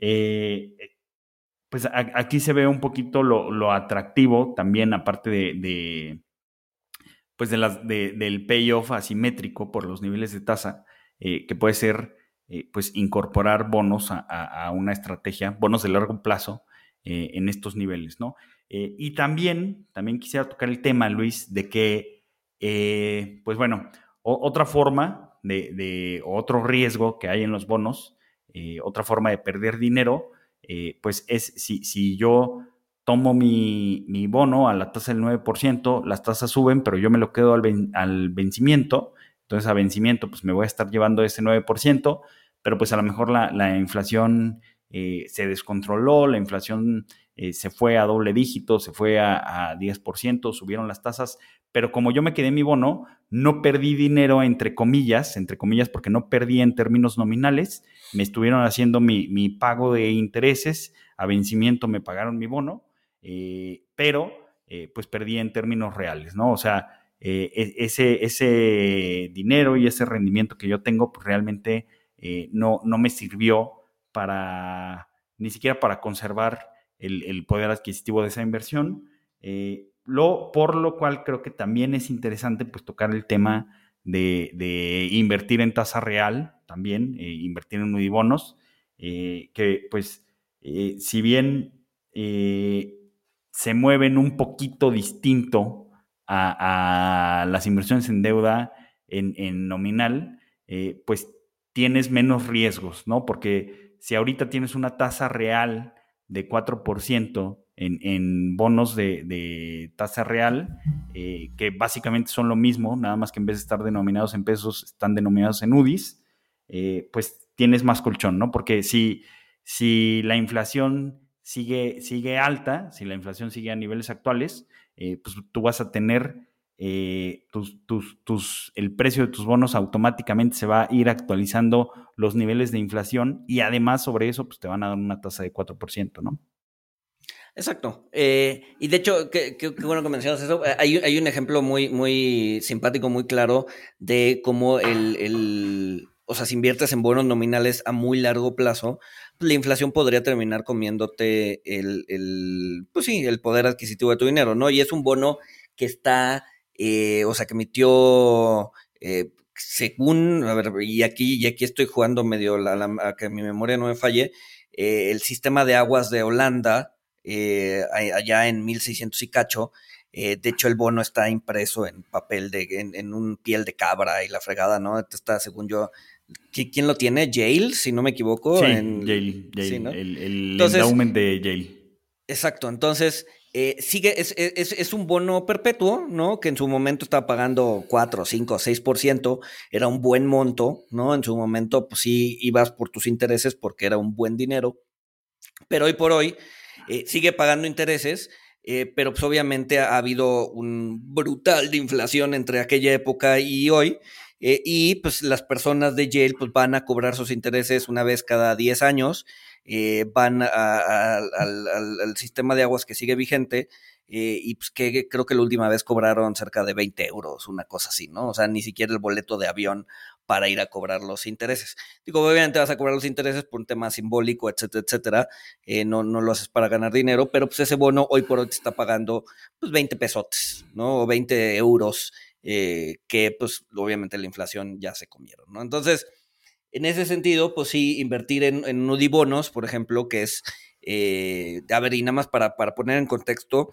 eh, pues a, aquí se ve un poquito lo, lo atractivo también, aparte de, de pues de las, de, del payoff asimétrico por los niveles de tasa, eh, que puede ser eh, pues incorporar bonos a, a, a, una estrategia, bonos de largo plazo eh, en estos niveles, ¿no? Eh, y también, también quisiera tocar el tema, Luis, de que, eh, pues bueno, o, otra forma de, de, otro riesgo que hay en los bonos, eh, otra forma de perder dinero, eh, pues es si, si yo tomo mi, mi bono a la tasa del nueve por ciento, las tasas suben, pero yo me lo quedo al, ven, al vencimiento, entonces a vencimiento pues me voy a estar llevando ese nueve por ciento, pero pues a lo mejor la, la inflación eh, se descontroló, la inflación eh, se fue a doble dígito, se fue a, a diez por ciento, subieron las tasas, pero como yo me quedé mi bono, no perdí dinero entre comillas, entre comillas porque no perdí en términos nominales, me estuvieron haciendo mi, mi pago de intereses, a vencimiento me pagaron mi bono, Eh, pero eh, pues perdí en términos reales, ¿no? O sea, eh, ese, ese dinero y ese rendimiento que yo tengo, pues realmente eh, no, no me sirvió para, ni siquiera para conservar el, el poder adquisitivo de esa inversión, eh, lo, por lo cual creo que también es interesante pues tocar el tema de, de invertir en tasa real, también, eh, invertir en unibonos, eh, que pues eh, si bien eh, se mueven un poquito distinto a, a las inversiones en deuda en, en nominal, eh, pues tienes menos riesgos, ¿no? Porque si ahorita tienes una tasa real de cuatro por ciento en, en bonos de, de tasa real, eh, que básicamente son lo mismo, nada más que en vez de estar denominados en pesos, están denominados en U D Is, eh, pues tienes más colchón, ¿no? Porque si, si la inflación Sigue, sigue alta, si la inflación sigue a niveles actuales, eh, pues tú vas a tener eh, tus, tus, tus, el precio de tus bonos automáticamente se va a ir actualizando los niveles de inflación y además sobre eso pues te van a dar una tasa de cuatro por ciento, ¿no? Exacto. Eh, y de hecho, qué, qué, qué bueno que mencionas eso. Hay, hay un ejemplo muy, muy simpático, muy claro de cómo el, el, o sea, si inviertes en bonos nominales a muy largo plazo, la inflación podría terminar comiéndote el, el, pues sí, el poder adquisitivo de tu dinero, ¿no? Y es un bono que está, eh, o sea, que emitió, eh, según, a ver, y aquí, y aquí estoy jugando medio la, la, a que mi memoria no me falle, eh, el sistema de aguas de Holanda, eh, allá en mil seiscientos y cacho. Eh, de hecho, el bono está impreso en papel, de, en, en un piel de cabra y la fregada, ¿no? Está, según yo, ¿quién lo tiene? Yale, si no me equivoco. Sí, en, Yale, Yale sí, ¿no? el, el Entonces, endowment de Yale. Exacto, entonces eh, sigue, es, es, es un bono perpetuo, ¿no? Que en su momento estaba pagando cuatro, cinco, seis por ciento, era un buen monto, ¿no? En su momento, pues sí ibas por tus intereses porque era un buen dinero, pero hoy por hoy eh, sigue pagando intereses. Eh, pero pues obviamente ha habido un brutal de inflación entre aquella época y hoy, eh, y pues las personas de Yale pues van a cobrar sus intereses una vez cada diez años, eh, van a, a, al, al, al sistema de aguas que sigue vigente, eh, y pues que creo que la última vez cobraron cerca de veinte euros, una cosa así, ¿no? O sea, ni siquiera el boleto de avión para ir a cobrar los intereses. Digo, obviamente vas a cobrar los intereses por un tema simbólico, etcétera, etcétera, eh, no, no lo haces para ganar dinero, pero pues ese bono hoy por hoy te está pagando pues veinte pesotes, ¿no? O veinte euros, eh, que pues obviamente la inflación ya se comieron, ¿no? Entonces, en ese sentido, pues sí, invertir en, en Udibonos, por ejemplo, que es, eh, a ver, y nada más para, para poner en contexto,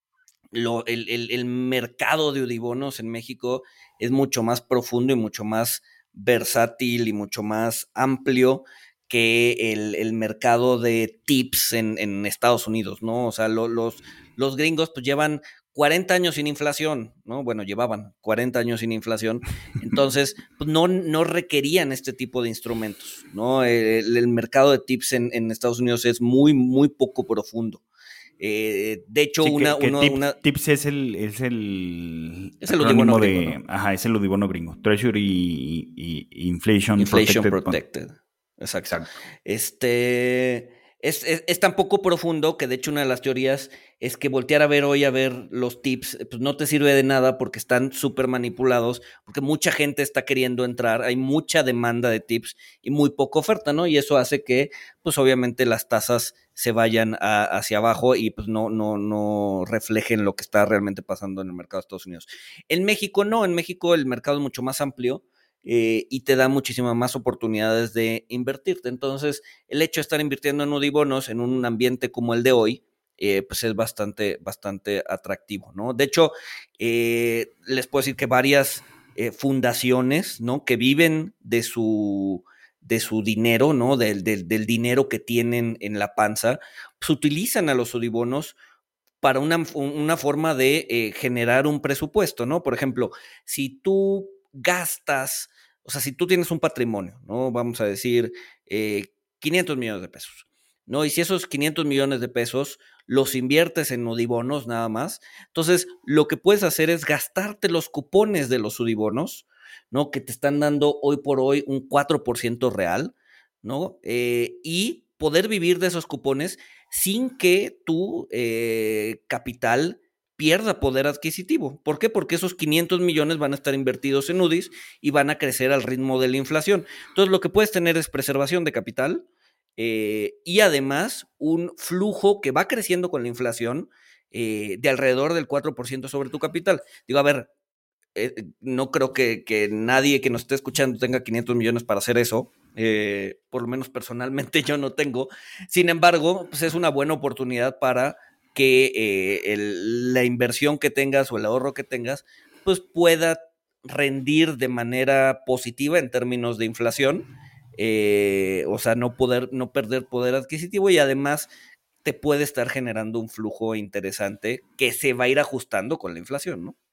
Lo, el, el, el mercado de Udibonos en México es mucho más profundo y mucho más versátil y mucho más amplio que el, el mercado de tips en, en Estados Unidos, ¿no? O sea, lo, los, los gringos pues llevan cuarenta años sin inflación, ¿no? Bueno, llevaban cuarenta años sin inflación, entonces pues no, no requerían este tipo de instrumentos, ¿no? El, el mercado de tips en, en Estados Unidos es muy, muy poco profundo. Eh, de hecho, sí, una, que, que uno, tips, una... tips es el es el es el Udibono de, gringo, ¿no? Ajá, es el Udibono gringo. Treasury y, y, y Inflation, Inflation Protected. Protected. Exacto. Exacto. Este... Es, es, es tan poco profundo que de hecho una de las teorías es que voltear a ver hoy a ver los tips pues no te sirve de nada porque están súper manipulados, porque mucha gente está queriendo entrar, hay mucha demanda de tips y muy poca oferta, ¿no? Y eso hace que pues obviamente las tasas se vayan a, hacia abajo y pues no, no, no reflejen lo que está realmente pasando en el mercado de Estados Unidos. En México no, en México el mercado es mucho más amplio. Eh, y te da muchísimas más oportunidades de invertirte. Entonces, el hecho de estar invirtiendo en Udibonos en un ambiente como el de hoy, eh, pues es bastante, bastante atractivo, ¿no? De hecho, eh, les puedo decir que varias eh, fundaciones, ¿no? Que viven de su, de su dinero, ¿no? Del, del, del dinero que tienen en la panza, pues utilizan a los Udibonos para una, una forma de eh, generar un presupuesto, ¿no? Por ejemplo, si tú gastas, o sea, si tú tienes un patrimonio, ¿no? Vamos a decir eh, quinientos millones de pesos, ¿no? Y si esos quinientos millones de pesos los inviertes en Udibonos nada más, entonces lo que puedes hacer es gastarte los cupones de los Udibonos, ¿no? Que te están dando hoy por hoy un cuatro por ciento real, ¿no? Eh, y poder vivir de esos cupones sin que tu eh, capital pierda poder adquisitivo. ¿Por qué? Porque esos quinientos millones van a estar invertidos en U D Is y van a crecer al ritmo de la inflación. Entonces, lo que puedes tener es preservación de capital eh, y además un flujo que va creciendo con la inflación eh, de alrededor del cuatro por ciento sobre tu capital. Digo, a ver, eh, no creo que, que nadie que nos esté escuchando tenga quinientos millones para hacer eso. Eh, por lo menos personalmente yo no tengo. Sin embargo, pues es una buena oportunidad para que eh, el, la inversión que tengas o el ahorro que tengas, pues pueda rendir de manera positiva en términos de inflación, eh, o sea, no poder, no perder poder adquisitivo y además te puede estar generando un flujo interesante que se va a ir ajustando con la inflación, ¿no?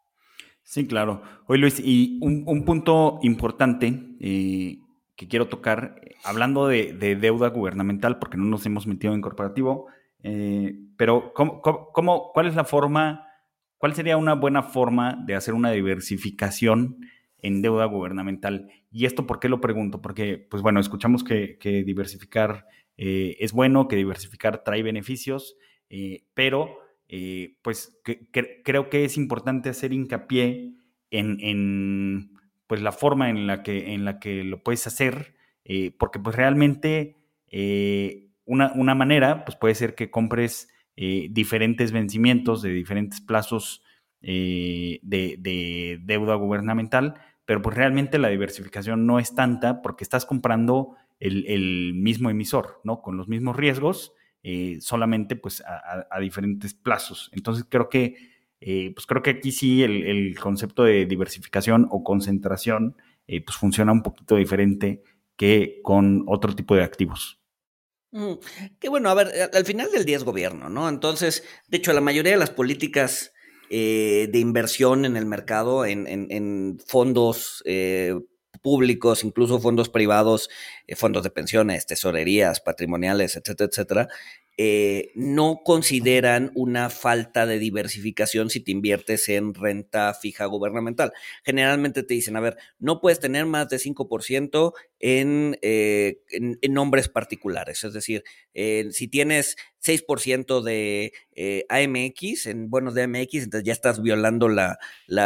Sí, claro. Oye, Luis, y un, un punto importante eh, que quiero tocar, hablando de, de deuda gubernamental, porque no nos hemos metido en corporativo, eh, pero ¿cómo, cómo, cómo, ¿cuál es la forma, cuál sería una buena forma de hacer una diversificación en deuda gubernamental? Y esto, ¿por qué lo pregunto? Porque, pues bueno, escuchamos que, que diversificar eh, es bueno, que diversificar trae beneficios, eh, pero... Eh, pues que, que, creo que es importante hacer hincapié en, en pues la forma en la que, en la que lo puedes hacer, eh, porque pues realmente eh, una, una manera pues puede ser que compres eh, diferentes vencimientos de diferentes plazos eh, de, de deuda gubernamental, pero pues realmente la diversificación no es tanta porque estás comprando el, el mismo emisor, ¿no? Con los mismos riesgos. eh, solamente pues a, a, a diferentes plazos. Entonces creo que, eh, pues creo que aquí sí el, el concepto de diversificación o concentración eh, pues funciona un poquito diferente que con otro tipo de activos. Mm, que bueno, a ver, al final del día es gobierno, ¿no? Entonces, de hecho, la mayoría de las políticas eh, de inversión en el mercado, en, en, en fondos eh, públicos, incluso fondos privados, eh, fondos de pensiones, tesorerías, patrimoniales, etcétera, etcétera, eh, no consideran una falta de diversificación si te inviertes en renta fija gubernamental. Generalmente te dicen, a ver, no puedes tener más de cinco por ciento en, eh, en, en nombres particulares, es decir, eh, si tienes seis por ciento de eh, A M X, en bonos de A M X, entonces ya estás violando la,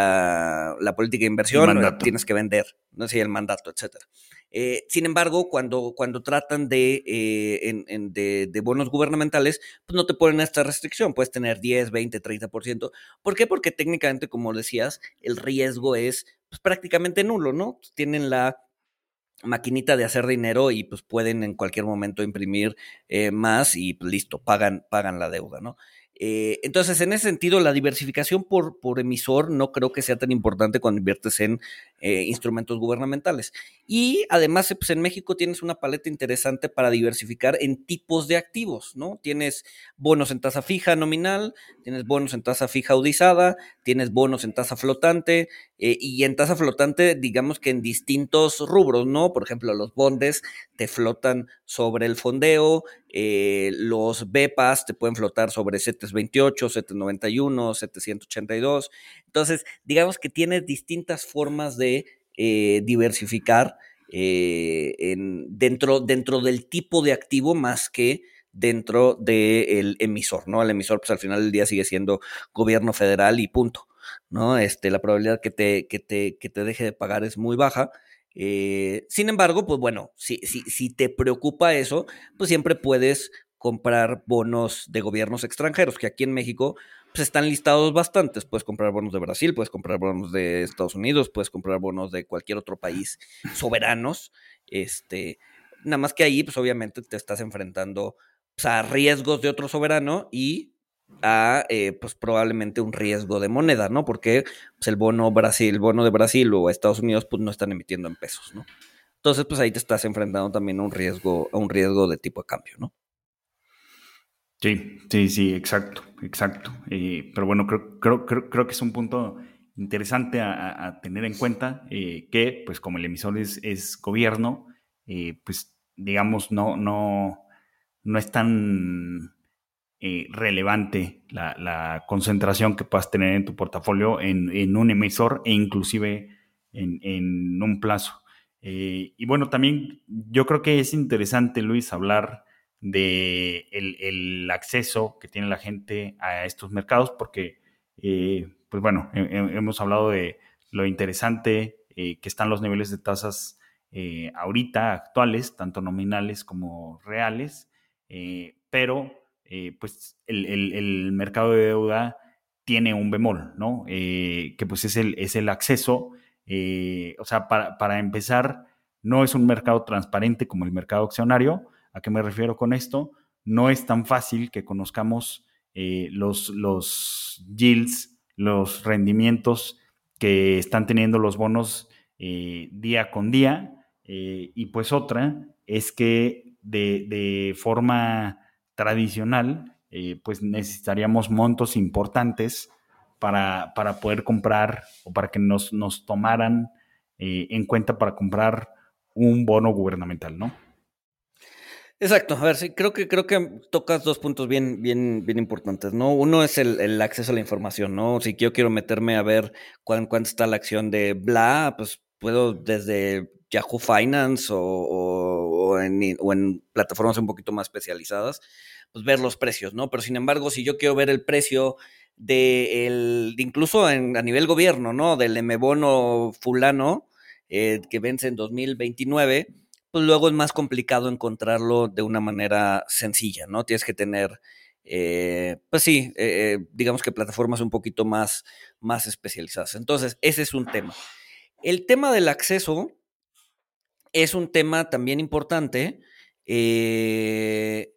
la, la política de inversión, tienes que vender, no sé, el mandato, etcétera. Eh, sin embargo, cuando, cuando tratan de, eh, en, en de, de bonos gubernamentales, pues no te ponen esta restricción, puedes tener diez, veinte, treinta por ciento. ¿Por qué? Porque técnicamente, como decías, el riesgo es pues, prácticamente nulo, ¿no? Tienen la maquinita de hacer dinero y pues pueden en cualquier momento imprimir eh, más y pues, listo, pagan, pagan la deuda, ¿no? Eh, entonces, en ese sentido, la diversificación por, por emisor no creo que sea tan importante cuando inviertes en eh, instrumentos gubernamentales. Y además, pues en México tienes una paleta interesante para diversificar en tipos de activos, ¿no? Tienes bonos en tasa fija nominal, tienes bonos en tasa fija audizada, tienes bonos en tasa flotante, eh, y en tasa flotante, digamos que en distintos rubros, ¿no? Por ejemplo, los bondes te flotan sobre el fondeo, eh, los BEPAs te pueden flotar sobre CETES veintiocho, CETES noventa y uno, CETES ciento ochenta y dos. Entonces, digamos que tienes distintas formas de eh, diversificar eh, en, dentro, dentro del tipo de activo más que dentro del emisor, ¿no? El emisor, pues al final del día sigue siendo gobierno federal y punto, ¿no? Este, la probabilidad que te, que te, que te deje de pagar es muy baja. Eh, sin embargo, pues bueno, si, si, si te preocupa eso, pues siempre puedes comprar bonos de gobiernos extranjeros, que aquí en México pues están listados bastantes. Puedes comprar bonos de Brasil, puedes comprar bonos de Estados Unidos, puedes comprar bonos de cualquier otro país soberanos. Este, nada más que ahí, pues obviamente te estás enfrentando pues, a riesgos de otro soberano y a eh, pues probablemente un riesgo de moneda, ¿no? Porque pues, el bono Brasil, el bono de Brasil o Estados Unidos pues no están emitiendo en pesos, ¿no? Entonces, pues ahí te estás enfrentando también a un riesgo, a un riesgo de tipo de cambio, ¿no? Sí, sí, sí, exacto, exacto. Eh, pero bueno, creo, creo, creo, creo que es un punto interesante a, a tener en cuenta, eh, que pues como el emisor es, es gobierno, eh, pues digamos no, no, no es tan eh, relevante la, la concentración que puedas tener en tu portafolio en, en un emisor e inclusive en, en un plazo. Eh, y bueno, también yo creo que es interesante, Luis, hablar de el, el acceso que tiene la gente a estos mercados, porque, eh, pues bueno, he, he, hemos hablado de lo interesante eh, que están los niveles de tasas eh, ahorita, actuales, tanto nominales como reales, eh, pero eh, pues el, el, el mercado de deuda tiene un bemol, ¿no? Eh, que pues es el, es el acceso, eh, o sea, para, para empezar, no es un mercado transparente como el mercado accionario. ¿A qué me refiero con esto? No es tan fácil que conozcamos eh, los, los yields, los rendimientos que están teniendo los bonos eh, día con día. Eh, y pues otra es que de, de forma tradicional, eh, pues necesitaríamos montos importantes para, para poder comprar o para que nos, nos tomaran eh, en cuenta para comprar un bono gubernamental, ¿no? Exacto, a ver, sí, creo que, creo que tocas dos puntos bien, bien, bien importantes, ¿no? Uno es el, el acceso a la información, ¿no? Si yo quiero meterme a ver cuánto, cuánto está la acción de bla, pues puedo desde Yahoo Finance o, o, o, en, o en plataformas un poquito más especializadas, pues ver los precios, ¿no? Pero sin embargo, si yo quiero ver el precio de el, incluso en, a nivel gobierno, ¿no? Del M-Bono fulano, eh, que vence en dos mil veintinueve, pues luego es más complicado encontrarlo de una manera sencilla, ¿no? Tienes que tener, eh, pues sí, eh, digamos que plataformas un poquito más, más especializadas. Entonces, ese es un tema. El tema del acceso es un tema también importante, eh,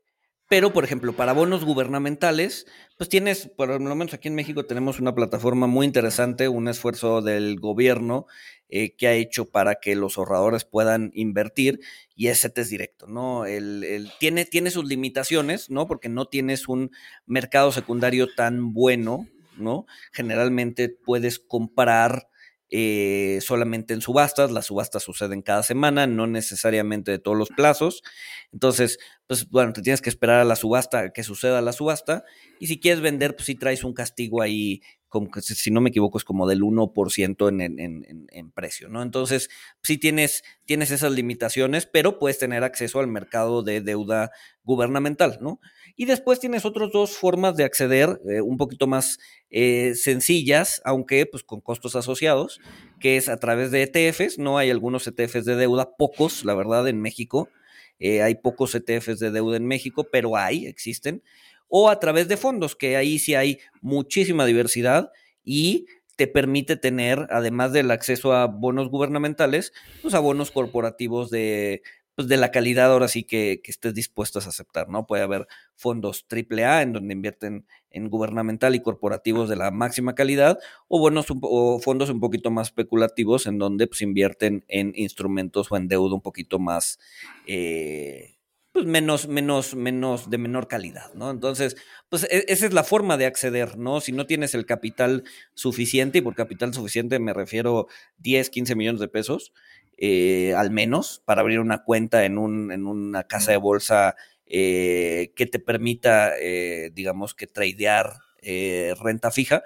Pero, por ejemplo, para bonos gubernamentales, pues tienes, por lo menos aquí en México tenemos una plataforma muy interesante, un esfuerzo del gobierno eh, que ha hecho para que los ahorradores puedan invertir, y es CETES Directo, ¿no? El, el, tiene, tiene sus limitaciones, ¿no? Porque no tienes un mercado secundario tan bueno, ¿no? Generalmente puedes comprar Eh, solamente en subastas, las subastas suceden cada semana, no necesariamente de todos los plazos, entonces, pues bueno, te tienes que esperar a la subasta, que suceda la subasta, y si quieres vender, pues sí traes un castigo ahí, como que si no me equivoco es como del uno por ciento en, en, en, en precio, ¿no? Entonces, sí tienes, tienes esas limitaciones, pero puedes tener acceso al mercado de deuda gubernamental, ¿no? Y después tienes otras dos formas de acceder, eh, un poquito más eh, sencillas, aunque pues con costos asociados, que es a través de E T Fs, ¿no? Hay algunos E T Fs de deuda, pocos, la verdad, en México. Eh, hay pocos E T Fs de deuda en México, pero hay, existen. O a través de fondos, que ahí sí hay muchísima diversidad y te permite tener, además del acceso a bonos gubernamentales, pues a bonos corporativos de, pues de la calidad ahora sí que, que estés dispuestos a aceptar, ¿no? Puede haber fondos triple A en donde invierten en gubernamental y corporativos de la máxima calidad, o, bonos, o fondos un poquito más especulativos en donde pues invierten en instrumentos o en deuda un poquito más, eh, pues menos, menos, menos, de menor calidad, ¿no? Entonces, pues esa es la forma de acceder, ¿no? Si no tienes el capital suficiente, y por capital suficiente me refiero diez, quince millones de pesos, eh, al menos, para abrir una cuenta en, un, en una casa de bolsa eh, que te permita, eh, digamos, que tradear eh, renta fija,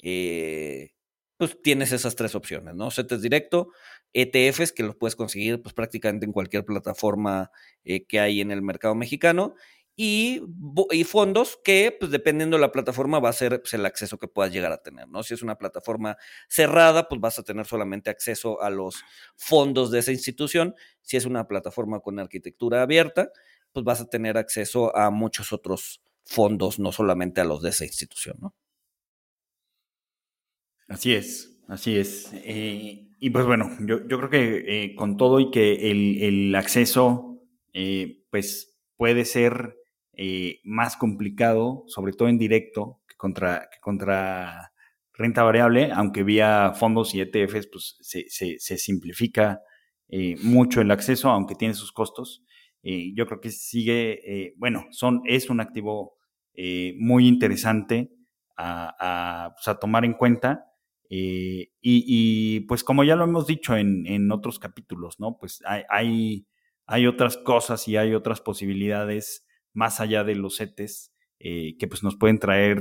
eh, pues tienes esas tres opciones, ¿no? CETES Directo, E T Fs, que los puedes conseguir pues prácticamente en cualquier plataforma eh, que hay en el mercado mexicano, y, y fondos que, pues dependiendo de la plataforma, va a ser pues, el acceso que puedas llegar a tener, ¿no? Si es una plataforma cerrada, pues vas a tener solamente acceso a los fondos de esa institución. Si es una plataforma con arquitectura abierta, pues vas a tener acceso a muchos otros fondos, no solamente a los de esa institución, ¿no? Así es, así es. Eh, y pues bueno, yo, yo creo que eh, con todo y que el, el acceso eh, pues puede ser eh, más complicado, sobre todo en directo, que contra, que contra renta variable, aunque vía fondos y E T Fs pues se, se, se simplifica eh, mucho el acceso, aunque tiene sus costos. Eh, yo creo que sigue, eh, bueno, son, es un activo eh, muy interesante a, a, pues a tomar en cuenta. Eh, y, y pues como ya lo hemos dicho en, en otros capítulos, ¿no? Pues hay, hay, hay otras cosas y hay otras posibilidades más allá de los CETES eh, que pues nos pueden traer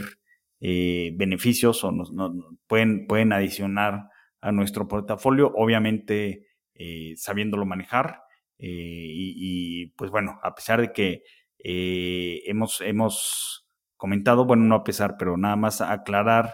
eh, beneficios o nos, no, pueden, pueden adicionar a nuestro portafolio, obviamente eh, sabiéndolo manejar. Eh, y, y pues bueno, a pesar de que eh, hemos, hemos comentado, bueno, no a pesar, pero nada más aclarar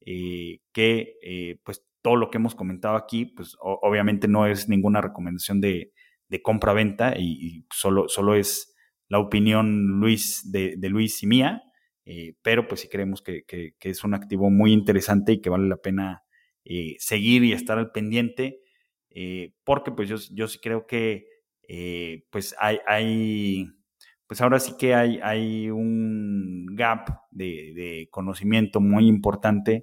Eh, que eh, pues todo lo que hemos comentado aquí, pues o, obviamente no es ninguna recomendación de, de compra-venta y, y solo, solo es la opinión Luis de, de Luis y mía, eh, pero pues sí creemos que, que, que es un activo muy interesante y que vale la pena eh, seguir y estar al pendiente, eh, porque pues yo, yo sí creo que eh, pues hay, hay pues ahora sí que hay, hay un gap de, de conocimiento muy importante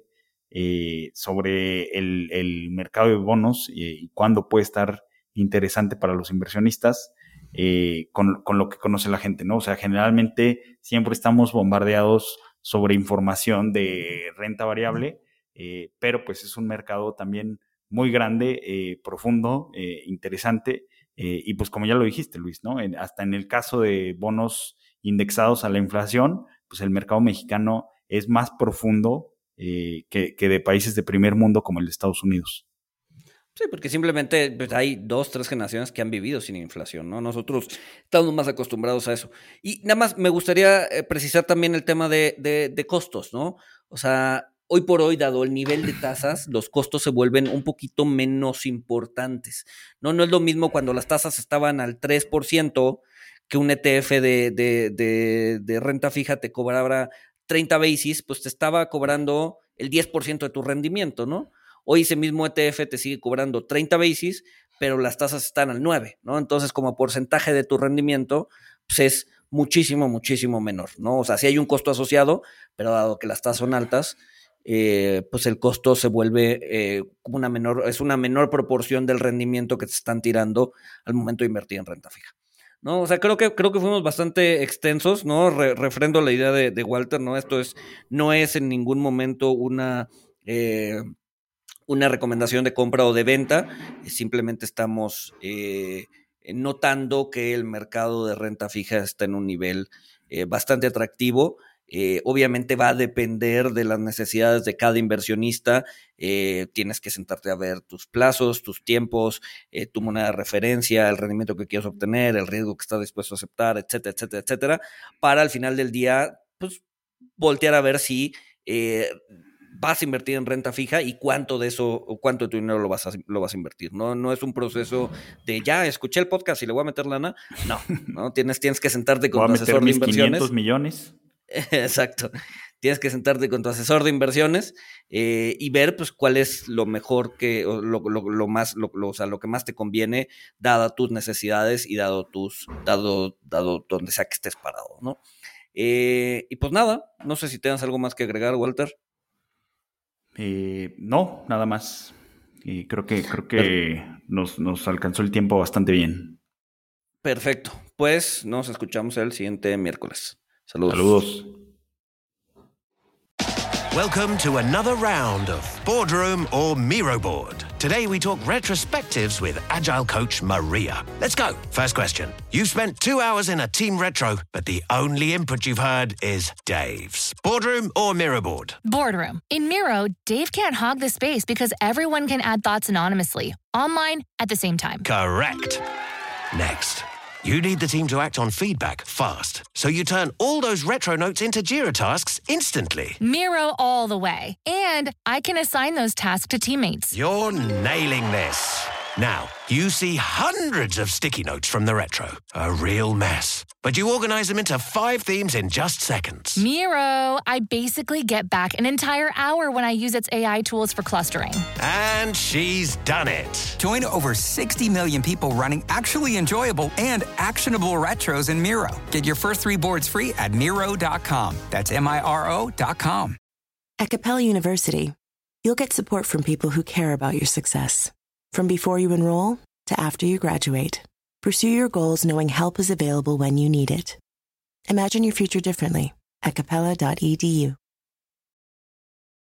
eh, sobre el, el mercado de bonos y, y cuándo puede estar interesante para los inversionistas eh, con, con lo que conoce la gente, ¿no? O sea, generalmente siempre estamos bombardeados sobre información de renta variable, eh, pero pues es un mercado también muy grande, eh, profundo, eh, interesante. Eh, y pues como ya lo dijiste, Luis, ¿no? En, hasta en el caso de bonos indexados a la inflación, pues el mercado mexicano es más profundo eh, que, que de países de primer mundo como el de Estados Unidos. Sí, porque simplemente pues, hay dos, tres generaciones que han vivido sin inflación, ¿no? Nosotros estamos más acostumbrados a eso. Y nada más me gustaría eh, precisar también el tema de, de, de costos, ¿no? O sea, hoy por hoy, dado el nivel de tasas, los costos se vuelven un poquito menos importantes, ¿no? No es lo mismo cuando las tasas estaban al tres por ciento que un E T F de, de, de, de renta fija te cobrara treinta basis, pues te estaba cobrando el diez por ciento de tu rendimiento, ¿no? Hoy ese mismo E T F te sigue cobrando treinta basis, pero las tasas están al nueve, ¿no? Entonces, como porcentaje de tu rendimiento, pues es muchísimo, muchísimo menor, ¿no? O sea, sí hay un costo asociado, pero dado que las tasas son altas, eh, pues el costo se vuelve eh, como una menor, es una menor proporción del rendimiento que te están tirando al momento de invertir en renta fija, ¿no? O sea, creo que, creo que fuimos bastante extensos, ¿no? Re, refrendo la idea de, de Walter, ¿no? Esto es, no es en ningún momento una... Eh, una recomendación de compra o de venta, simplemente estamos eh, notando que el mercado de renta fija está en un nivel eh, bastante atractivo. Eh, obviamente va a depender de las necesidades de cada inversionista. Eh, tienes que sentarte a ver tus plazos, tus tiempos, eh, tu moneda de referencia, el rendimiento que quieres obtener, el riesgo que estás dispuesto a aceptar, etcétera, etcétera, etcétera, para al final del día, pues, voltear a ver si eh, vas a invertir en renta fija y cuánto de eso, o cuánto de tu dinero lo vas a, lo vas a invertir. No, no es un proceso de ya escuché el podcast y le voy a meter lana. No, no tienes, tienes que sentarte con voy tu a meter asesor de mis inversiones. quinientos millones. Exacto. Tienes que sentarte con tu asesor de inversiones eh, y ver pues cuál es lo mejor que, o lo, lo, lo más, lo, lo, o sea, lo que más te conviene, dada tus necesidades y dado tus, dado, dado donde sea que estés parado, ¿no? Eh, y pues nada, no sé si tengas algo más que agregar, Walter. Eh, no, nada más. Y creo que, creo que nos, nos alcanzó el tiempo bastante bien. Perfecto. Pues nos escuchamos el siguiente miércoles. Saludos. Saludos. Welcome to another round of Boardroom or Miro Board. Today we talk retrospectives with Agile coach Maria. Let's go. First question. You've spent two hours in a team retro, but the only input you've heard is Dave's. Boardroom or Miro Board? Boardroom. In Miro, Dave can't hog the space because everyone can add thoughts anonymously, online, at the same time. Correct. Next. You need the team to act on feedback fast, so you turn all those retro notes into Jira tasks instantly. Miro all the way. And I can assign those tasks to teammates. You're nailing this. Now, you see hundreds of sticky notes from the retro. A real mess. But you organize them into five themes in just seconds. Miro, I basically get back an entire hour when I use its A I tools for clustering. And she's done it. Join over sixty million people running actually enjoyable and actionable retros in Miro. Get your first three boards free at Miro dot com. That's M I R O dot com. At Capella University, you'll get support from people who care about your success. From before you enroll to after you graduate, pursue your goals knowing help is available when you need it. Imagine your future differently at capella dot e d u.